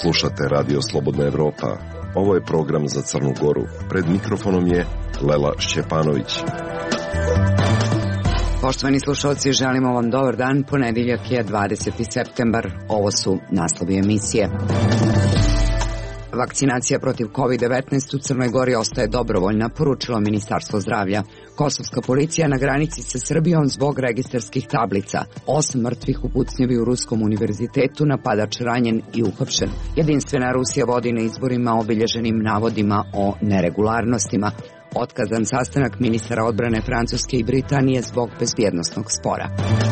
Slušate Radio Slobodna Evropa. Ovo je program za Crnu Goru. Pred mikrofonom je Lela Šćepanović. Poštovani slušalci, želimo vam dobar dan. Ponedeljak je 20. septembar. Ovo su naslovi emisije. Vakcinacija protiv COVID-19 u Crnoj Gori ostaje dobrovoljna, poručilo Ministarstvo zdravlja. Kosovska policija na granici sa Srbijom zbog registarskih tablica. 8 mrtvih u pucnjevi u Ruskom univerzitetu, napadač ranjen i uhapšen. Jedinstvena Rusija vodi na izborima obilježenim navodima o neregularnostima. Otkazan sastanak ministara odbrane Francuske i Britanije zbog bezbjednosnog spora.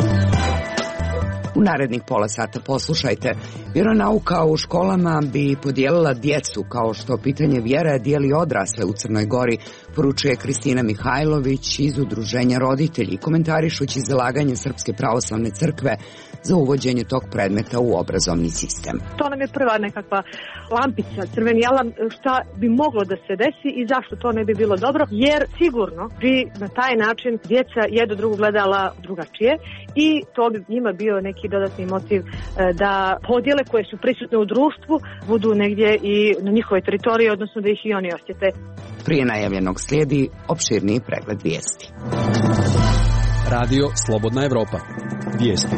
U narednih pola sata poslušajte. Vjeronauka u školama bi podijelila djecu, kao što pitanje vjere dijeli odrasle u Crnoj Gori, poručuje Kristina Mihajlović iz Udruženja Roditelji, komentarišući zalaganje Srpske pravoslavne crkve za uvođenje tog predmeta u obrazovni sistem. To nam je prva nekakva lampica, crveni alarm, šta bi moglo da se desi i zašto to ne bi bilo dobro, jer sigurno bi na taj način djeca jedno drugo gledala drugačije i to bi njima bio neki dodatni motiv da podjele koje su prisutne u društvu budu negdje i na njihovoj teritoriji, odnosno da ih i oni osjete. Prije najavljenog slijedi opširniji pregled vijesti. Radio Slobodna Evropa. Vijesti.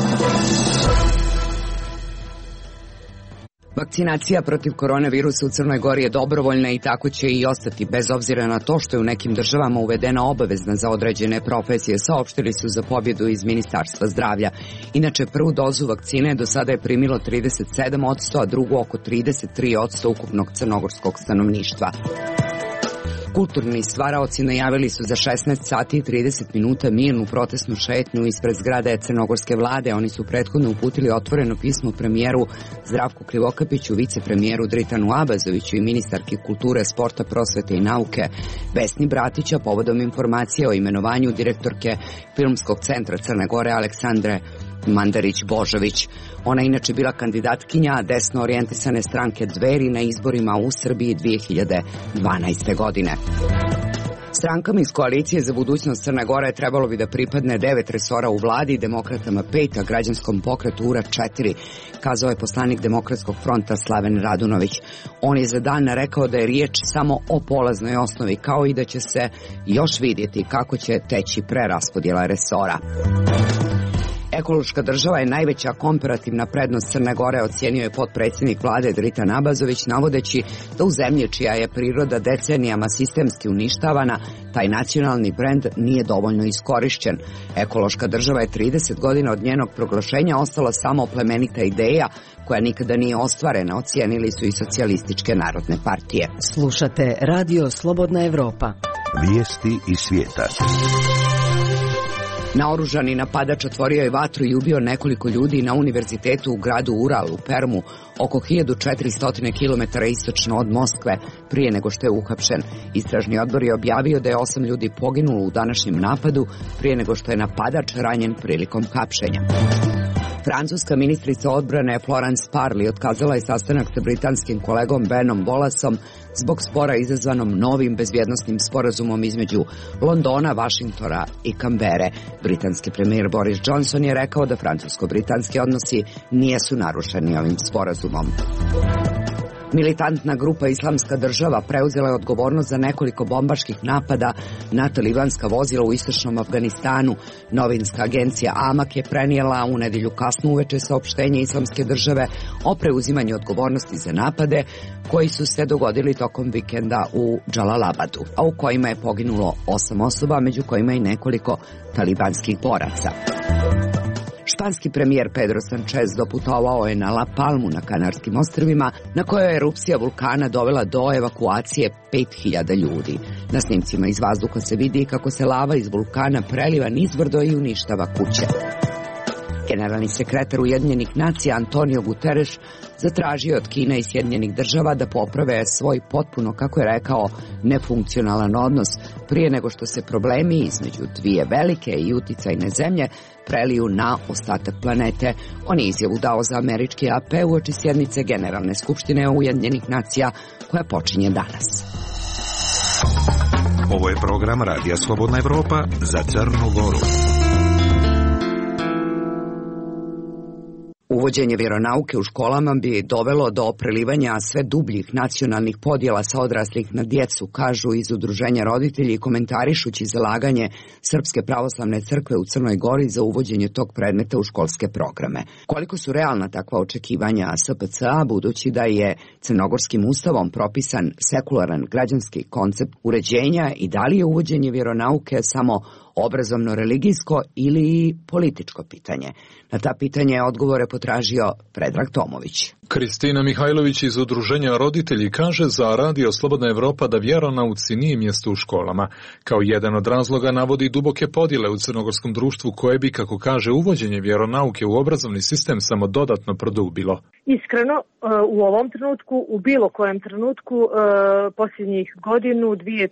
Vakcinacija protiv koronavirusa u Crnoj Gori je dobrovoljna i tako će i ostati, bez obzira na to što je u nekim državama uvedena obavezna za određene profesije, saopštili su za pobjedu iz Ministarstva zdravlja. Inače, prvu dozu vakcine do sada je primilo 37%, a drugu oko 33% ukupnog crnogorskog stanovništva. Kulturni stvaraoci najavili su za 16 sati i 30 minuta mirnu protestnu šetnju ispred zgrade crnogorske vlade. Oni su prethodno uputili otvoreno pismo premijeru Zdravku Krivokapiću, vicepremijeru Dritanu Abazoviću i ministarki kulture, sporta, prosvete i nauke Vesni Bratića povodom informacije o imenovanju direktorke Filmskog centra Crne Gore Aleksandre Mandarić-Božović. Ona je inače bila kandidatkinja desno orijentisane stranke Dveri na izborima u Srbiji 2012. godine. Strankama iz koalicije za budućnost Crne Gore trebalo bi da pripadne 9 resora u vladi, demokratama 5, a građanskom pokretu URA 4, kazao je poslanik Demokratskog fronta Slaven Radunović. On je za Dan rekao da je riječ samo o polaznoj osnovi, kao i da će se još vidjeti kako će teći preraspodjela resora. Ekološka država je najveća komparativna prednost Crne Gore, ocijenio je potpredsjednik vlade Dritan Abazović, navodeći da u zemlji čija je priroda decenijama sistemski uništavana, taj nacionalni brend nije dovoljno iskorišćen. Ekološka država je 30 godina od njenog proglašenja ostala samo plemenita ideja koja nikada nije ostvarena, ocijenili su i socijalističke narodne partije. Slušate Radio Slobodna Evropa. Vijesti iz svijeta. Naoružani napadač otvorio je vatru i ubio nekoliko ljudi na univerzitetu u gradu Ural u Permu, oko 1400 km istočno od Moskve, prije nego što je uhapšen. Istražni odbor je objavio da je 8 ljudi poginulo u današnjem napadu, prije nego što je napadač ranjen prilikom hapšenja. Francuska ministrica odbrane Florence Parly otkazala je sastanak sa britanskim kolegom Benom Wallaceom zbog spora izazvanom novim bezbjednosnim sporazumom između Londona, Vašingtona i Kambere. Britanski premijer Boris Johnson je rekao da francusko-britanski odnosi nisu narušeni ovim sporazumom. Militantna grupa Islamska država preuzela je odgovornost za nekoliko bombaških napada na talibanska vozila u istočnom Afganistanu. Novinska agencija Amak je prenijela u nedjelju kasno uveče saopštenje Islamske države o preuzimanju odgovornosti za napade koji su se dogodili tokom vikenda u Džalalabadu, a u kojima je poginulo 8 osoba, među kojima i nekoliko talibanskih boraca. Španski premijer Pedro Sanchez doputovao je na La Palmu na Kanarskim ostrvima, na kojoj je erupcija vulkana dovela do evakuacije 5000 ljudi. Na snimcima iz vazduha se vidi kako se lava iz vulkana preliva nizbrdo i uništava kuće. Generalni sekretar Ujedinjenih nacija Antonio Guterres zatražio od Kine i Sjedinjenih država da poprave svoj potpuno, kako je rekao, nefunkcionalan odnos prije nego što se problemi između dvije velike i uticajne zemlje preliju na ostatak planete. On je izjavu dao za američki AP uoči sjednice Generalne skupštine Ujedinjenih nacija koja počinje danas. Ovo je program Radija Slobodna Evropa za Crnu Goru. Uvođenje vjeronauke u školama bi dovelo do prelivanja sve dubljih nacionalnih podjela sa odraslih na djecu, kažu iz Udruženja roditelji komentarišući zalaganje Srpske pravoslavne crkve u Crnoj Gori za uvođenje tog predmeta u školske programe. Koliko su realna takva očekivanja SPCA, budući da je crnogorskim ustavom propisan sekularan građanski koncept uređenja i da li je uvođenje vjeronauke samo obrazovno-religijsko ili političko pitanje? Na ta pitanja je odgovore potražio Predrag Tomović. Kristina Mihajlović iz Udruženja roditelji kaže za Radio Slobodna Evropa da vjeronauci nije mjesto u školama. Kao jedan od razloga navodi duboke podjele u crnogorskom društvu koje bi, kako kaže, uvođenje vjeronauke u obrazovni sistem samo dodatno produbilo. Iskreno, u ovom trenutku, u bilo kojem trenutku, posljednjih godinu, 2,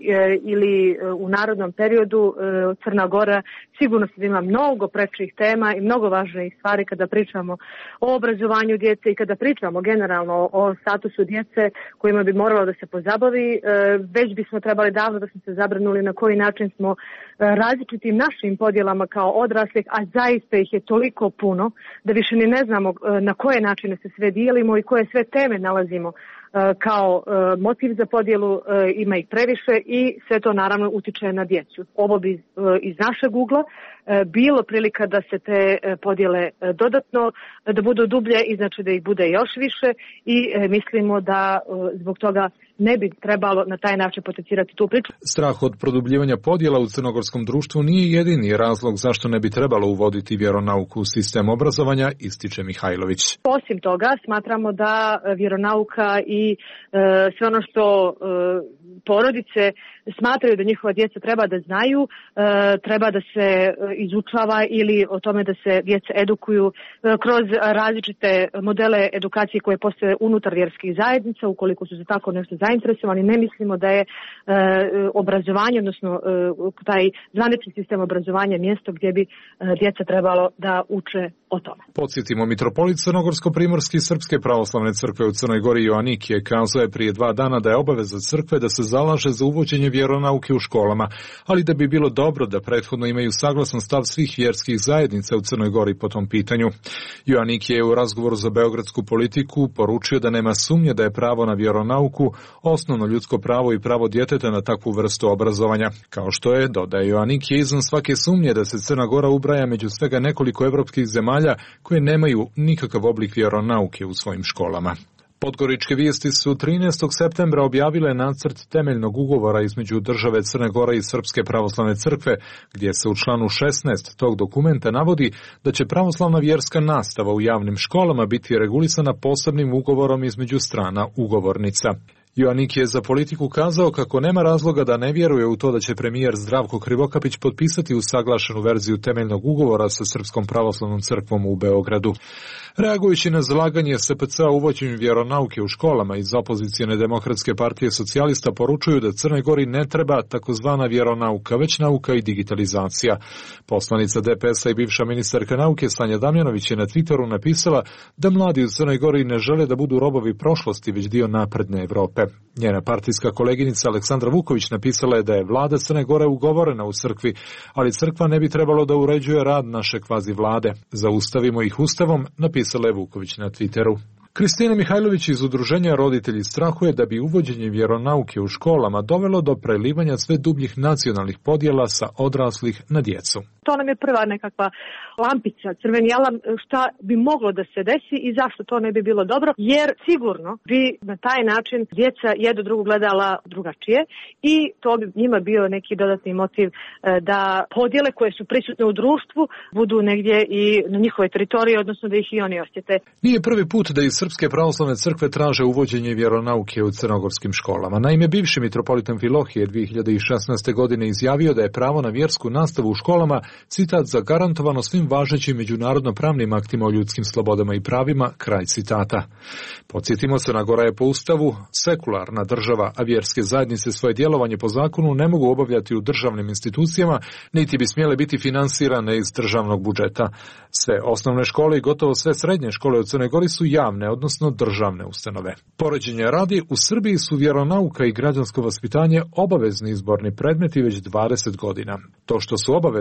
3 ili u narodnom periodu, Crna Gora sigurno se ima mnogo prečih tema i mnogo važnijih stvari kada pričamo o obrazovanju djece i kada pričamo generalno o statusu djece kojima bi moralo da se pozabavi. Već bismo trebali davno da smo se zabrinuli na koji način smo različitim našim podjelama kao odraslih, a zaista ih je toliko puno da više ni ne znamo na koje načine se sve dijelimo i koje sve teme nalazimo kao motiv za podjelu, ima ih previše i sve to naravno utiče na djecu. Ovo bi iz našeg ugla bilo prilika da se te podjele dodatno, da budu dublje i znači da ih bude još više i mislimo da zbog toga ne bi trebalo na taj način potencirati tu priču. Strah od produbljivanja podjela u crnogorskom društvu nije jedini razlog zašto ne bi trebalo uvoditi vjeronauku u sistem obrazovanja, ističe Mihajlović. Osim toga, smatramo da vjeronauka i sve ono što porodice smatraju da njihova djeca treba da znaju, treba da se izučava ili o tome da se djeca edukuju kroz različite modele edukacije koje postoje unutar vjerskih zajednica, ukoliko su za tako nešto zainteresovani. Ne mislimo da je obrazovanje, odnosno taj zvanični sistem obrazovanja mjesto gdje bi djeca trebalo da uče o tome. Podsjetimo, mitropolit Crnogorsko-primorski Srpske pravoslavne crkve u Crnoj Gori Joanikije kazao je prije 2 dana da je obaveza crkve da se zalaže za uvođenje vjeronauke u školama, ali da bi bilo dobro da prethodno imaju saglasan stav svih vjerskih zajednica u Crnoj Gori po tom pitanju. Joanikije je u razgovoru za beogradsku politiku poručio da nema sumnje da je pravo na vjeronauku osnovno ljudsko pravo i pravo djeteta na takvu vrstu obrazovanja. Kao što je, dodaje Joanikije, izvan svake sumnje da se Crna Gora ubraja među svega nekoliko evropskih zemalja koje nemaju nikakav oblik vjeronauke u svojim školama. Podgoričke vijesti su 13. septembra objavile nacrt temeljnog ugovora između države Crne Gore i Srpske pravoslavne crkve, gdje se u članu 16 tog dokumenta navodi da će pravoslavna vjerska nastava u javnim školama biti regulisana posebnim ugovorom između strana ugovornica. Joanik je za politiku kazao kako nema razloga da ne vjeruje u to da će premijer Zdravko Krivokapić potpisati usaglašenu verziju temeljnog ugovora sa Srpskom pravoslavnom crkvom u Beogradu. Reagujući na zalaganje SPCA uvođenju vjeronauke u školama, iz opozicijone Demokratske partije socijalista poručuju da Crnoj Gori ne treba takozvana vjeronauka, već nauka i digitalizacija. Poslanica DPS-a i bivša ministarka nauke Sanja Damjanović je na Twitteru napisala da mladi u Crnoj Gori ne žele da budu robovi prošlosti, već dio napredne Evrope. Njena partijska koleginica Aleksandra Vuković napisala je da je vlada Crne Gore ugovorena u crkvi, ali crkva ne bi trebalo da uređuje rad naše kvazi vlade. Zaustavimo ih ustavom, napisala je Vuković na Twitteru. Kristina Mihajlović iz Udruženja roditelji strahuje da bi uvođenje vjeronauke u školama dovelo do prelivanja sve dubljih nacionalnih podjela sa odraslih na djecu. To nam je prva nekakva lampica, crveni alarm, šta bi moglo da se desi i zašto to ne bi bilo dobro, jer sigurno bi na taj način djeca jedno drugo gledala drugačije i to bi njima bio neki dodatni motiv da podjele koje su prisutne u društvu budu negdje i na njihove teritorije, odnosno da ih i oni osjete. Nije prvi put da iz Srpske pravoslavne crkve traže uvođenje vjeronauke u crnogorskim školama. Naime, bivši mitropolitan Amfilohije 2016. godine izjavio da je pravo na vjersku nastavu u školama, citat, zagarantovano svim važećim međunarodno pravnim aktima o ljudskim slobodama i pravima, kraj citata. Podsjetimo, Crna Gora je po ustavu sekularna država, a vjerske zajednice svoje djelovanje po zakonu ne mogu obavljati u državnim institucijama, niti bi smjele biti finansirane iz državnog budžeta. Sve osnovne škole i gotovo sve srednje škole u Crnoj Gori su javne, odnosno državne ustanove. Poređenja radi, u Srbiji su vjeronauka i građansko vaspitanje obavezni izborni predmeti već 20 godina. To što su obavezni izborni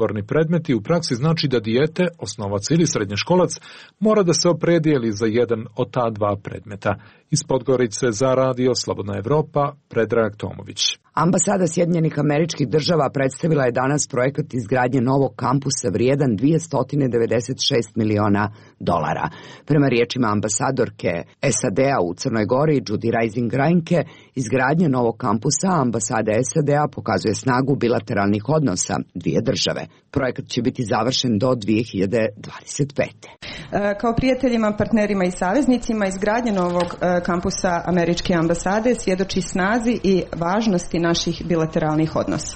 izborni predmeti u praksi znači da dijete, osnovac ili srednjoškolac, mora da se opredijeli za jedan od ta dva predmeta. Iz Podgorice za Radio Slobodna Evropa, Predrag Tomović. Ambasada Sjedinjenih Američkih Država predstavila je danas projekat izgradnje novog kampusa vrijedan $296 miliona. Prema riječima ambasadorke SAD-a u Crnoj Gori, Judy Rising Reinke, izgradnja novog kampusa ambasade SAD-a pokazuje snagu bilateralnih odnosa dvije države. Projekat će biti završen do 2025. Kao prijateljima, partnerima i saveznicima, izgradnja novog kampusa Američke ambasade svjedoči snazi i važnosti naših bilateralnih odnosa.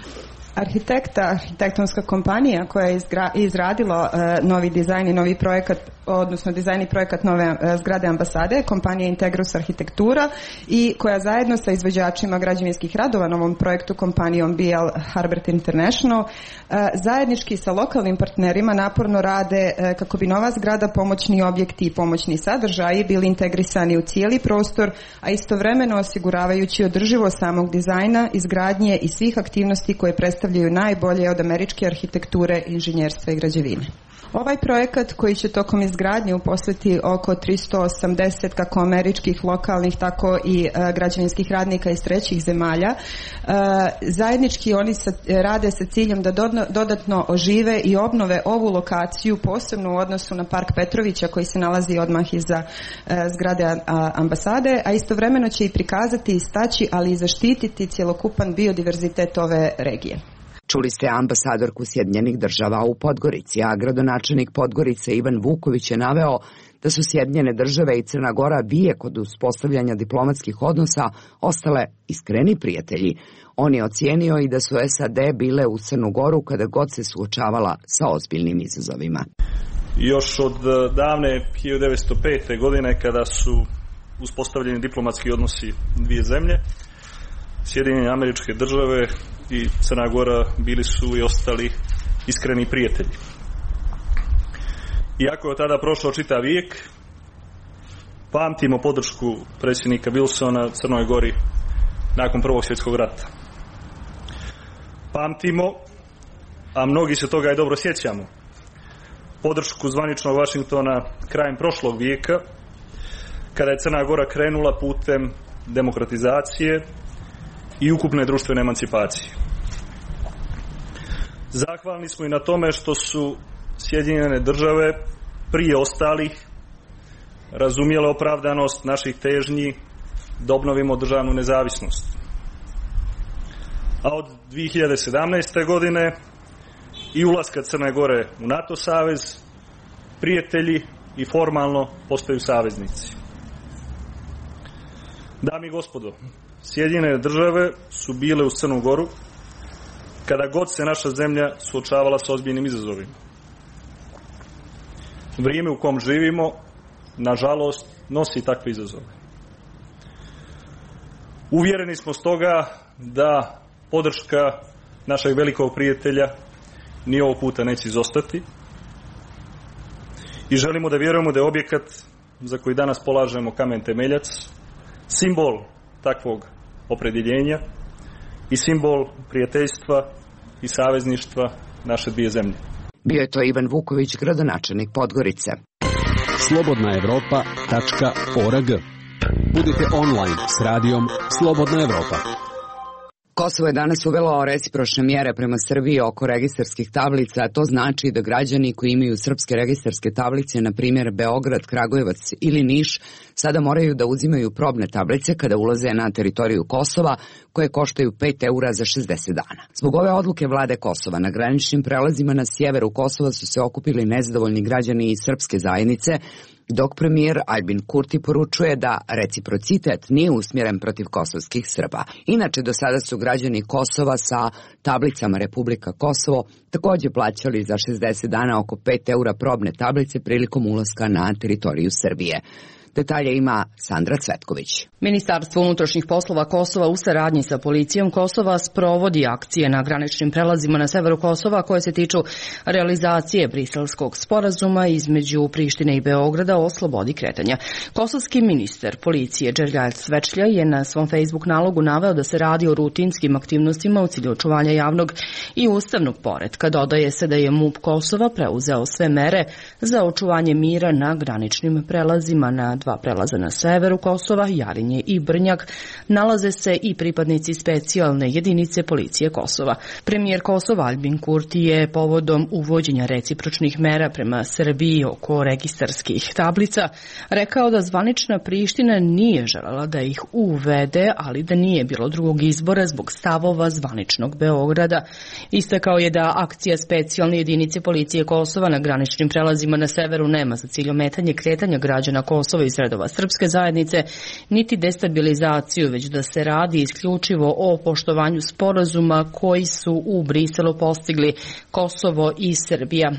Arhitektonska kompanija koja je izradila novi dizajn i novi projekat, odnosno dizajn i projekat nove zgrade ambasade, kompanija Integrus Arhitektura, i koja zajedno sa izvođačima građevinskih radova na ovom projektu, kompanijom BL Harbert International, zajednički sa lokalnim partnerima naporno rade kako bi nova zgrada, pomoćni objekti i pomoćni sadržaji bili integrisani u cijeli prostor, a istovremeno osiguravajući održivost samog dizajna, izgradnje i svih aktivnosti koje predstavljaju najbolje od američke arhitekture, inženjerstva i građevine. Ovaj projekat, koji će tokom izgradnje uposliti oko 380 kako američkih, lokalnih, tako i građevinskih radnika iz trećih zemalja, zajednički oni rade sa ciljem da dodatno ožive i obnove ovu lokaciju, posebno u odnosu na Park Petrovića koji se nalazi odmah iza zgrade ambasade, a istovremeno će i prikazati, istaći, ali i zaštititi cjelokupan biodiverzitet ove regije. Čuli ste ambasadorku Sjedinjenih Država u Podgorici, a gradonačelnik Podgorice Ivan Vuković je naveo da su Sjedinjene Države i Crna Gora vijek od uspostavljanja diplomatskih odnosa ostale iskreni prijatelji. On je ocijenio i da su SAD bile u Crnu Goru kada god se suočavala sa ozbiljnim izazovima. Još od davne 1905. godine, kada su uspostavljeni diplomatski odnosi dvije zemlje, Sjedinjene Američke Države i Crna Gora bili su i ostali iskreni prijatelji. Iako je od tada prošao čitav vijek, pamtimo podršku predsjednika Wilsona Crnoj Gori nakon Prvog svjetskog rata. Pamtimo, a mnogi se toga i dobro sjećamo, podršku zvaničnog Washingtona krajem prošlog vijeka, kada je Crna Gora krenula putem demokratizacije i ukupne društvene emancipacije. Zahvalni smo i na tome što su Sjedinjene Države prije ostalih razumjele opravdanost naših težnji da obnovimo državnu nezavisnost. A od 2017. godine i ulaska Crne Gore u NATO savez, prijatelji i formalno postaju saveznici. Dame i gospodo, Sjedinjene Države su bile uz Crnu Goru kada god se naša zemlja suočavala s ozbiljnim izazovima. Vrijeme u kom živimo, nažalost, nosi takve izazove. Uvjereni smo stoga da podrška našeg velikog prijatelja ni ovog puta neće izostati i želimo da vjerujemo da je objekat za koji danas polažemo kamen temeljac simbol takvog opredjeljenja i simbol prijateljstva i savezništva naše dvije zemlje. Bio je to Ivan Vuković, gradonačelnik Podgorice. slobodnaevropa.org. Budite online s radijom Slobodna Evropa. Kosovo je danas uvelo recipročne mjere prema Srbiji oko registarskih tablica, a to znači da građani koji imaju srpske registarske tablice, na primjer Beograd, Kragujevac ili Niš, sada moraju da uzimaju probne tablice kada ulaze na teritoriju Kosova, koje koštaju 5 eura za 60 dana. Zbog ove odluke vlade Kosova, na graničnim prelazima na sjeveru Kosova su se okupili nezadovoljni građani iz srpske zajednice, dok premijer Aljbin Kurti poručuje da reciprocitet nije usmjeren protiv kosovskih Srba. Inače, do sada su građani Kosova sa tablicama Republika Kosovo također plaćali za 60 dana oko 5 eura probne tablice prilikom ulaska na teritoriju Srbije. Detalje ima Sandra Cvetković. Ministarstvo unutrašnjih poslova Kosova u saradnji sa policijom Kosova sprovodi akcije na graničnim prelazima na severu Kosova koje se tiču realizacije Briselskog sporazuma između Prištine i Beograda o slobodi kretanja. Kosovski ministar policije Đerljaj Svečlja je na svom Facebook nalogu naveo da se radi o rutinskim aktivnostima u cilju očuvanja javnog i ustavnog poretka. Dodaje se da je MUP Kosova preuzeo sve mere za očuvanje mira na graničnim prelazima. Na dva prelaza na severu Kosova, Jarinje i Brnjak, nalaze se i pripadnici specijalne jedinice policije Kosova. Premijer Kosova Albin Kurti je povodom uvođenja recipročnih mera prema Srbiji oko registarskih tablica rekao da zvanična Priština nije želela da ih uvede, ali da nije bilo drugog izbora zbog stavova zvaničnog Beograda. Istakao je da akcija specijalne jedinice policije Kosova na graničnim prelazima na severu nema za cilj ometanje kretanja građana Kosova iz redova srpske zajednice, niti destabilizaciju, već da se radi isključivo o poštovanju sporazuma koji su u Briselu postigli Kosovo i Srbija.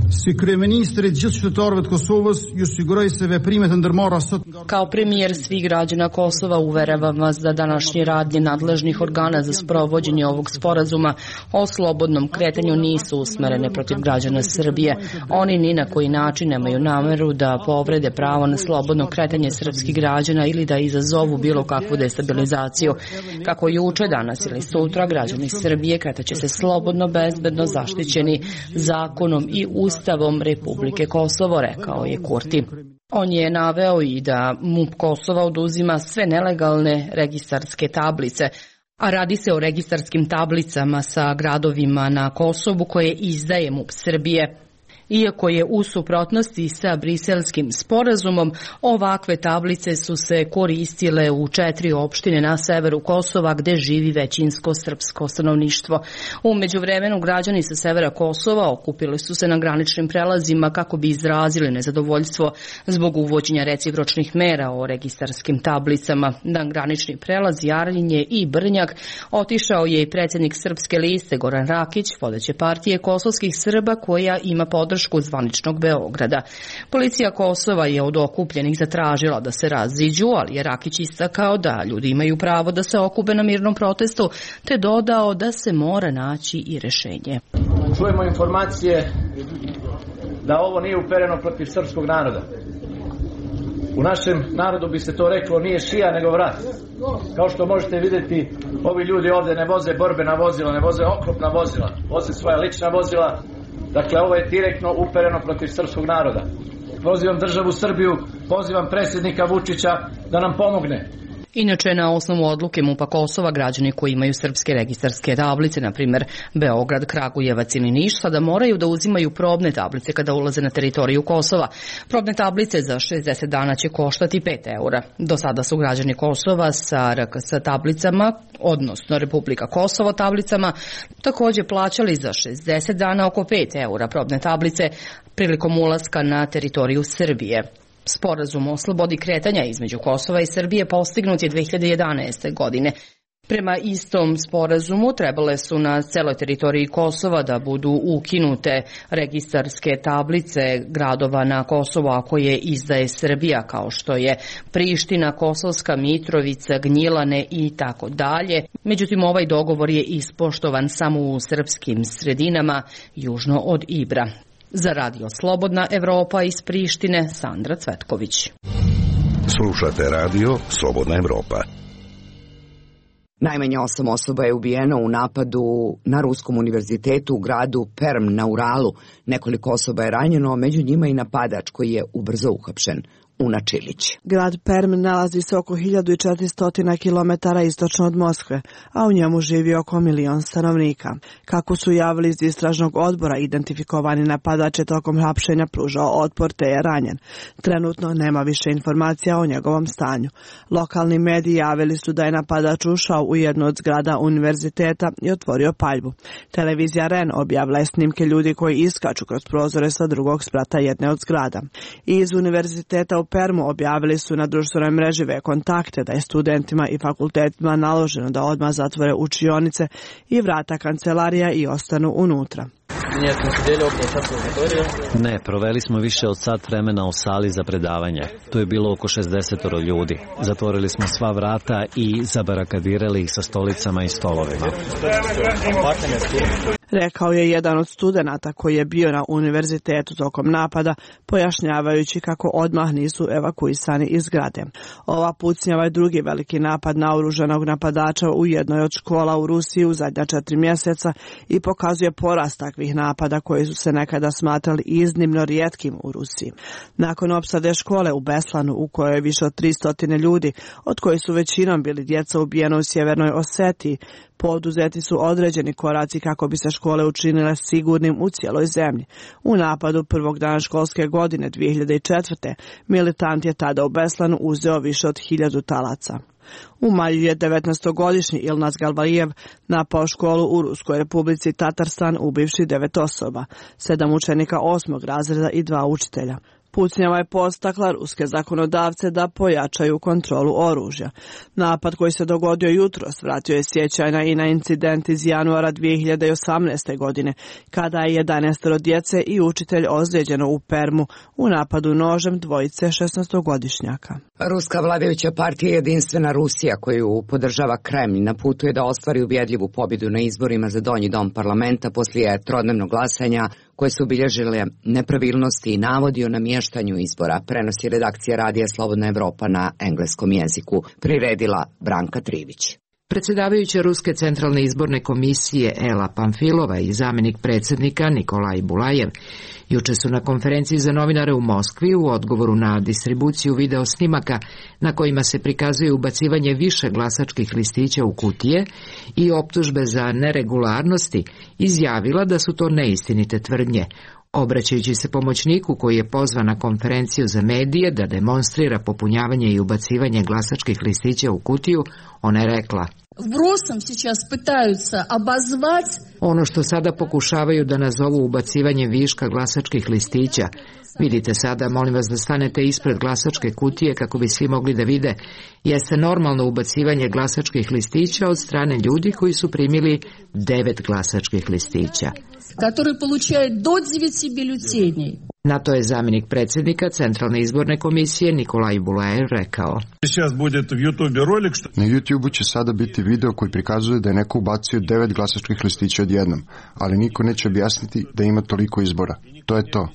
Kao premijer svih građana Kosova uveravam vas da današnje radnje nadležnih organa za sprovođenje ovog sporazuma o slobodnom kretanju nisu usmerene protiv građana Srbije. Oni ni na koji način nemaju nameru da povrede pravo na slobodno kretanje srpskih građana ili da izazovu bilo kakvu destabilizaciju. Kako juče, danas ili sutra, građani Srbije kretaće se slobodno, bezbedno, zaštićeni zakonom i Ustavom Republike Kosovo, rekao je Kurti. On je naveo i da MUP Kosova oduzima sve nelegalne registarske tablice, a radi se o registarskim tablicama sa gradovima na Kosovu koje izdaje MUP Srbije. Iako je u suprotnosti sa Briselskim sporazumom, ovakve tablice su se koristile u 4 opštine na severu Kosova gde živi većinsko srpsko stanovništvo. U međuvremenu građani sa severa Kosova okupili su se na graničnim prelazima kako bi izrazili nezadovoljstvo zbog uvođenja recipročnih mera o registarskim tablicama. Na granični prelaz Jarinje i Brnjak otišao je i predsjednik Srpske liste Goran Rakić, vodeće partije kosovskih Srba koja ima podršku zvaničnog Beograda. Policija Kosova je od okupljenih zatražila da se raziđu, ali je Rakić istakao da ljudi imaju pravo da se okupe na mirnom protestu, te dodao da se mora naći i rešenje. Čujemo informacije da ovo nije upereno protiv srpskog naroda. U našem narodu bi se to reklo nije šija nego vrat. Kao što možete vidjeti, ovi ljudi ovdje ne voze borbena vozila, ne voze oklopna vozila, voze svoja lična vozila. Dakle, ovo je direktno upereno protiv srpskog naroda. Pozivam državu Srbiju, pozivam predsjednika Vučića da nam pomogne. Inače, na osnovu odluke MUP-a Kosova, građani koji imaju srpske registarske tablice, na primjer Beograd, Kragujevac ili Niš, sada moraju da uzimaju probne tablice kada ulaze na teritoriju Kosova. Probne tablice za 60 dana će koštati 5 eura. Do sada su građani Kosova sa RKS tablicama, odnosno Republika Kosovo tablicama, također plaćali za 60 dana oko 5 eura probne tablice prilikom ulaska na teritoriju Srbije. Sporazum o slobodi kretanja između Kosova i Srbije postignut je 2011. godine. Prema istom sporazumu trebale su na celoj teritoriji Kosova da budu ukinute registarske tablice gradova na Kosovo ako je izdaje Srbija, kao što je Priština, Kosovska Mitrovica, Gnjilane i tako dalje. Međutim, ovaj dogovor je ispoštovan samo u srpskim sredinama južno od Ibra. Za Radio Slobodna Evropa iz Prištine, Sandra Cvetković. Slušate Radio Slobodna Evropa. Najmanje 8 osoba je ubijeno u napadu na Ruskom univerzitetu u gradu Perm na Uralu. Nekoliko osoba je ranjeno, među njima i napadač koji je ubrzo uhapšen. Una Čilić. Grad Perm nalazi se oko 1400 km istočno od Moskve, a u njemu živi oko 1 milion stanovnika. Kako su javili iz istražnog odbora, identifikovani napadač je tokom hapšenja pružao otpor te je ranjen. Trenutno nema više informacija o njegovom stanju. Lokalni mediji javili su da je napadač ušao u jednu od zgrada univerziteta i otvorio paljbu. Televizija REN objavila je snimke ljudi koji iskaču kroz prozore sa drugog sprata jedne od zgrada. Iz univerziteta u Permu objavili su na društvenoj mreži kontakte da je studentima i fakultetima naloženo da odmah zatvore učionice i vrata kancelarija i ostanu unutra. Ne, proveli smo više od sat vremena u sali za predavanje. Tu je bilo oko 60 ljudi. Zatvorili smo sva vrata i zabarakadirali ih sa stolicama i stolovima. Rekao je jedan od studenata koji je bio na univerzitetu tokom napada, pojašnjavajući kako odmah nisu evakuisani iz zgrade. Ova pucnjava je drugi veliki napad naoružanog napadača u jednoj od škola u Rusiji u zadnja 4 mjeseca i pokazuje porast takvih napada koji su se nekada smatrali iznimno rijetkim u Rusiji. Nakon opsade škole u Beslanu, u kojoj je više od 300 ljudi, od kojih su većinom bili djeca ubijena u Sjevernoj Osetiji, poduzeti su određeni koraci kako bi se škole učinile sigurnim u cijeloj zemlji. U napadu prvog dana školske godine 2004. militant je tada u Beslanu uzeo više od 1000 talaca. U maju je 19-godišnji Ilnaz Galbajev napao školu u Ruskoj republici Tatarstan ubivši 9 osoba, 7 učenika 8. razreda i 2 učitelja. Pucnjava je postakla ruske zakonodavce da pojačaju kontrolu oružja. Napad koji se dogodio jutros vratio je sjećanja i na incident iz januara 2018. godine, kada je 11 djece i učitelj ozlijeđeno u Permu u napadu nožem dvojice 16-godišnjaka. Ruska vladajuća partija Jedinstvena Rusija, koju podržava Kremlj, na putu je da ostvari ubjedljivu pobjedu na izborima za donji dom parlamenta poslije trodnevnog glasanja koje su obilježile nepravilnosti i navodi o namještanju izbora, prenosi redakcija Radija Slobodna Evropa na engleskom jeziku, priredila Branka Trivić. Predsjedavajuća Ruske centralne izborne komisije Ela Pamfilova i zamjenik predsjednika Nikolaj Bulajev juče su na konferenciji za novinare u Moskvi u odgovoru na distribuciju video snimaka na kojima se prikazuje ubacivanje više glasačkih listića u kutije i optužbe za neregularnosti izjavila da su to neistinite tvrdnje. Obraćajući se pomoćniku koji je pozvan na konferenciju za medije da demonstrira popunjavanje i ubacivanje glasačkih listića u kutiju, ona je rekla: ono što sada pokušavaju da nazovu ubacivanje viška glasačkih listića, vidite sada, molim vas da stanete ispred glasačke kutije kako bi svi mogli da vide, jeste normalno ubacivanje glasačkih listića od strane ljudi koji su primili 9 glasačkih listića. Na to je zamjenik predsjednika Centralne izborne komisije Nikolaj Bulajev rekao: na YouTube će sada biti video koji prikazuje da je neko ubacio 9 glasačkih listića odjednom, ali niko neće objasniti da ima toliko izbora. To je to.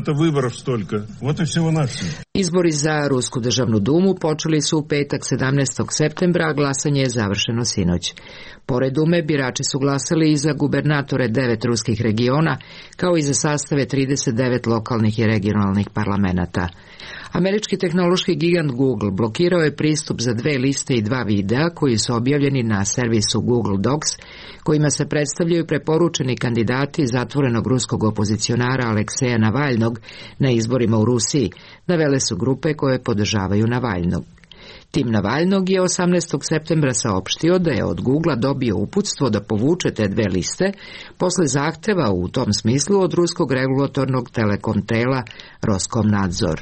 Izbori za Rusku državnu dumu počeli su u petak 17. septembra, a glasanje je završeno sinoć. Pored Dume, birači su glasali i za gubernatore 9 ruskih regiona, kao i za sastave 39 lokalnih i regionalnih parlamenata. Američki tehnološki gigant Google blokirao je pristup za 2 liste i 2 videa koji su objavljeni na servisu Google Docs, kojima se predstavljaju preporučeni kandidati zatvorenog ruskog opozicionara Alekseja Navalnog na izborima u Rusiji, navele su grupe koje podržavaju Navalnog. Tim Navalnog je 18. septembra saopštio da je od Googlea dobio uputstvo da povuče te 2 liste posle zahteva u tom smislu od ruskog regulatornog telekom tela Roskomnadzor.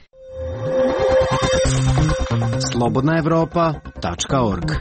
slobodnaevropa.org.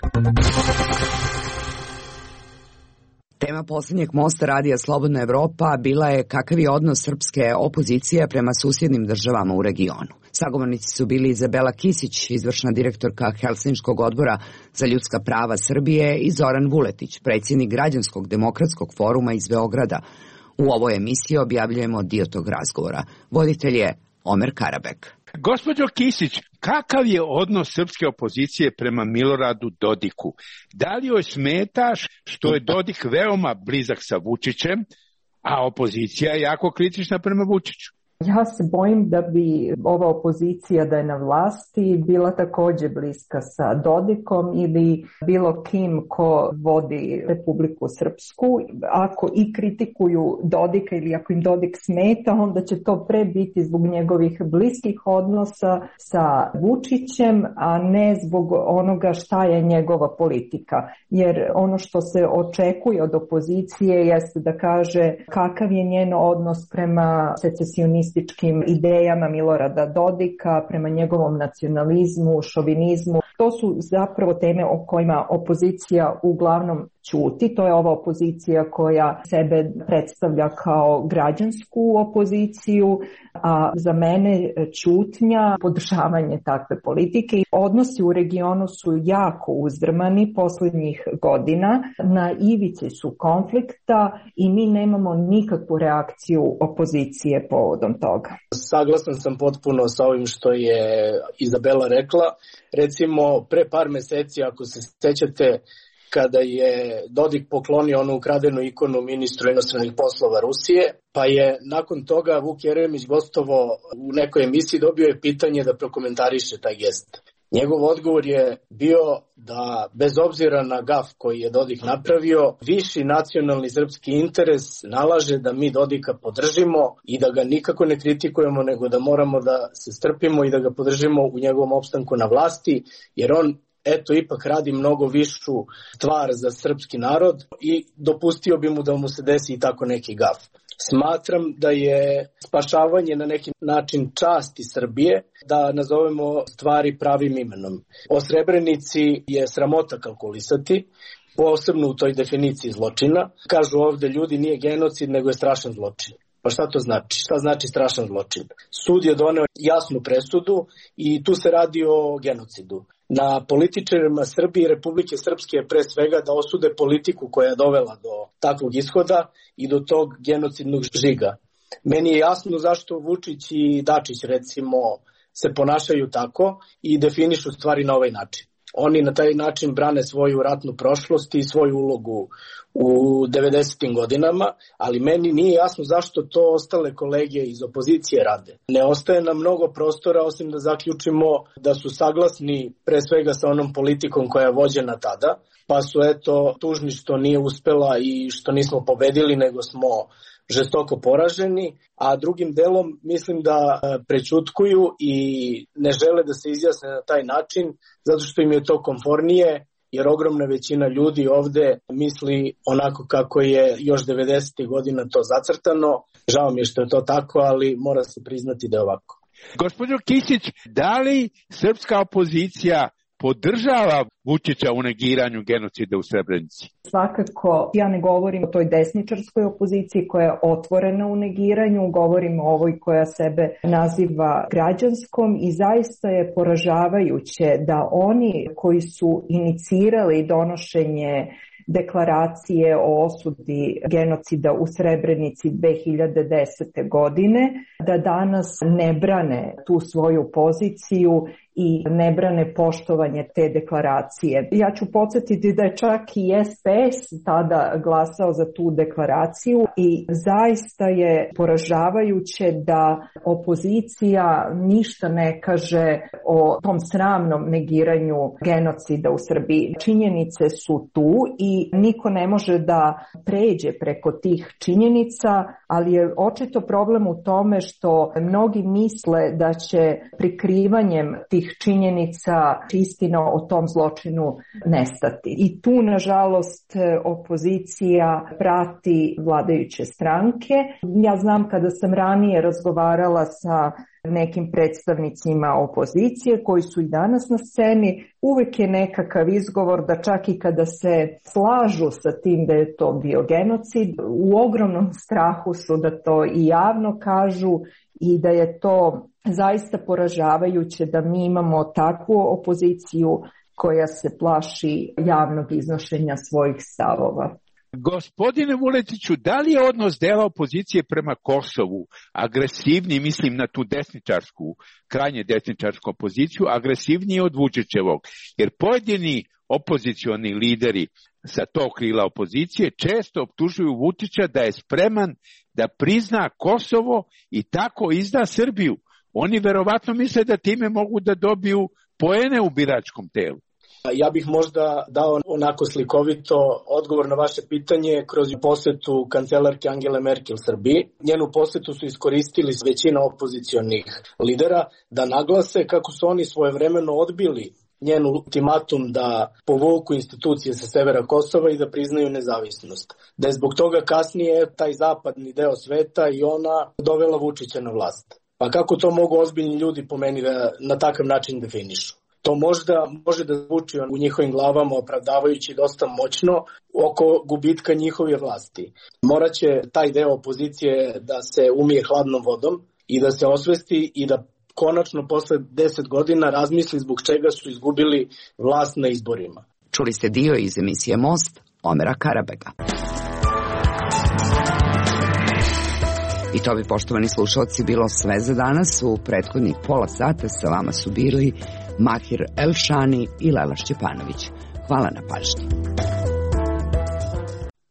Tema posljednjeg mosta Radija Slobodna Evropa bila je kakav je odnos srpske opozicije prema susjednim državama u regionu. Sagovornici su bili Izabela Kisić, izvršna direktorka Helsinškog odbora za ljudska prava Srbije, i Zoran Vuletić, predsjednik Građanskog demokratskog foruma iz Beograda. U ovoj emisiji objavljujemo dio tog razgovora. Voditelj je Omer Karabek. Gospođo Kisić, kakav je odnos srpske opozicije prema Miloradu Dodiku? Da li joj smetaš što je Dodik veoma blizak sa Vučićem, a opozicija je jako kritična prema Vučiću? Ja se bojim da bi ova opozicija da je na vlasti bila također bliska sa Dodikom ili bilo kim ko vodi Republiku Srpsku. Ako i kritikuju Dodika ili ako im Dodik smeta, onda će to pre biti zbog njegovih bliskih odnosa sa Vučićem, a ne zbog onoga šta je njegova politika. Jer ono što se očekuje od opozicije jeste da kaže kakav je njen odnos prema secesionističkim idejama Milorada Dodika, prema njegovom nacionalizmu, šovinizmu. To su zapravo teme o kojima opozicija uglavnom ćuti. To je ova opozicija koja sebe predstavlja kao građansku opoziciju, a za mene ćutnja, podržavanje takve politike. Odnosi u regionu su jako uzdrmani posljednjih godina, na ivici su konflikta i mi nemamo nikakvu reakciju opozicije povodom toga. Saglasan sam potpuno sa ovim što je Izabela rekla. Recimo, pre par meseci, ako se sećate, kada je Dodik poklonio onu ukradenu ikonu ministru inostranih poslova Rusije, pa je nakon toga Vuk Jeremić gostovo u nekoj emisiji, dobio je pitanje da prokomentariše taj gest. Njegov odgovor je bio da bez obzira na gaf koji je Dodik napravio, viši nacionalni srpski interes nalaže da mi Dodika podržimo i da ga nikako ne kritikujemo, nego da moramo da se strpimo i da ga podržimo u njegovom opstanku na vlasti, jer on ipak radi mnogo višu stvar za srpski narod i dopustio bi mu da mu se desi i tako neki gaf. Smatram da je spašavanje na neki način časti Srbije, da nazovemo stvari pravim imenom. O Srebrenici je sramota kalkulisati, posebno u toj definiciji zločina. Kažu ovde ljudi nije genocid, nego je strašan zločin. Pa šta to znači? Šta znači strašan zločin? Sud je doneo jasnu presudu i tu se radi o genocidu. Na političarima Srbije i Republike Srpske je pre svega da osude politiku koja je dovela do takvog ishoda i do tog genocidnog žiga. Meni je jasno zašto Vučić i Dačić recimo se ponašaju tako i definišu stvari na ovaj način. Oni na taj način brane svoju ratnu prošlost i svoju ulogu u 90. godinama, ali meni nije jasno zašto to ostale kolege iz opozicije rade. Ne ostaje nam mnogo prostora osim da zaključimo da su saglasni pre svega sa onom politikom koja je vođena tada, pa su tužni što nije uspela i što nismo pobedili, nego smo žestoko poraženi, a drugim delom mislim da prećutkuju i ne žele da se izjasne na taj način, zato što im je to komfornije, jer ogromna većina ljudi ovde misli onako kako je još 90. godina to zacrtano. Žao mi je što je to tako, ali mora se priznati da je ovako. Gospođo Kisić, da li srpska opozicija podržava Vučića u negiranju genocida u Srebrenici? Svakako, ja ne govorim o toj desničarskoj opoziciji koja je otvorena u negiranju, govorim o ovoj koja sebe naziva građanskom i zaista je poražavajuće da oni koji su inicirali donošenje deklaracije o osudi genocida u Srebrenici 2010. godine, da danas ne brane tu svoju poziciju i ne brane poštovanje te deklaracije. Ja ću podsjetiti da je čak i SPS tada glasao za tu deklaraciju i zaista je poražavajuće da opozicija ništa ne kaže o tom sramnom negiranju genocida u Srbiji. Činjenice su tu i niko ne može da pređe preko tih činjenica, ali je očito problem u tome što mnogi misle da će prikrivanjem tih činjenica istina o tom zločinu nestati. I tu, nažalost, opozicija prati vladajuće stranke. Ja znam kada sam ranije razgovarala sa nekim predstavnicima opozicije koji su i danas na sceni, uvek je nekakav izgovor da čak i kada se slažu sa tim da je to bio genocid, u ogromnom strahu su da to i javno kažu i da je to zaista poražavajuće da mi imamo takvu opoziciju koja se plaši javnog iznošenja svojih stavova. Gospodine Vuletiću, da li je odnos dela opozicije prema Kosovu agresivniji, mislim na tu desničarsku, krajnje desničarsku opoziciju, agresivniji od Vučićevog? Jer pojedini opozicioni lideri sa tog krila opozicije često optužuju Vučića da je spreman da prizna Kosovo i tako izda Srbiju. Oni verovatno misle da time mogu da dobiju poene u biračkom telu. Ja bih možda dao onako slikovito odgovor na vaše pitanje kroz posetu kancelarke Angele Merkel Srbiji. Njenu posetu su iskoristili većina opozicionih lidera da naglase kako su oni svojevremeno odbili njen ultimatum da povuku institucije sa severa Kosova i da priznaju nezavisnost. Da je zbog toga kasnije taj zapadni deo sveta i ona dovela Vučića na vlast. Pa kako to mogu ozbiljni ljudi po meni da na takav način definišu? To možda može da zvuči u njihovim glavama opravdavajući dosta moćno oko gubitka njihove vlasti. Moraće taj deo opozicije da se umije hladnom vodom i da se osvesti i da konačno posle 10 godina razmisli zbog čega su izgubili vlast na izborima. Čuli ste dio iz emisije Most Omera Karabega. I to bi, poštovani slušalci, bilo sve za danas. U prethodnih pola sata sa vama su bili Mahir Elšani i Lela Šćepanović. Hvala na pažnji.